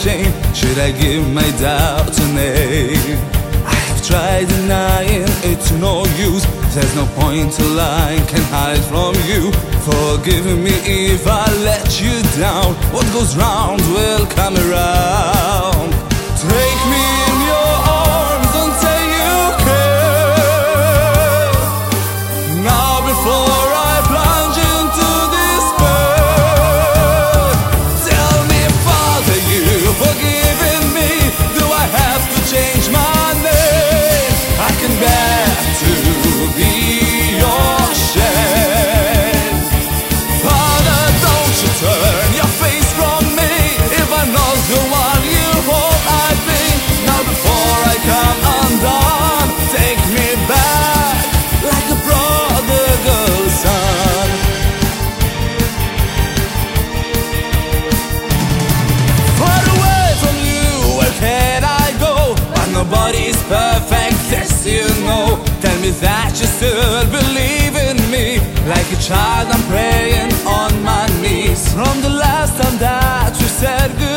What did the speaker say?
shame? Should I give my doubt a name? I have tried denying, it's no use. There's no point to lying, can hide from you. Forgive me if I let you down. What goes round will come around. Take me in your arms and say you care. Now before I plunge into despair, tell me, Father, you've forgiven me. Do I have to change my name? I can bear to be your shame. Father, don't you turn your face from me. If I'm not the one you hope I'd be. Now before I come undone, take me back like a prodigal son. Far away from you, where can I go? But nobody's perfect, this you know. Tell me that you still believe in me. Like a child I'm praying on my knees. From the last time that you said goodbye,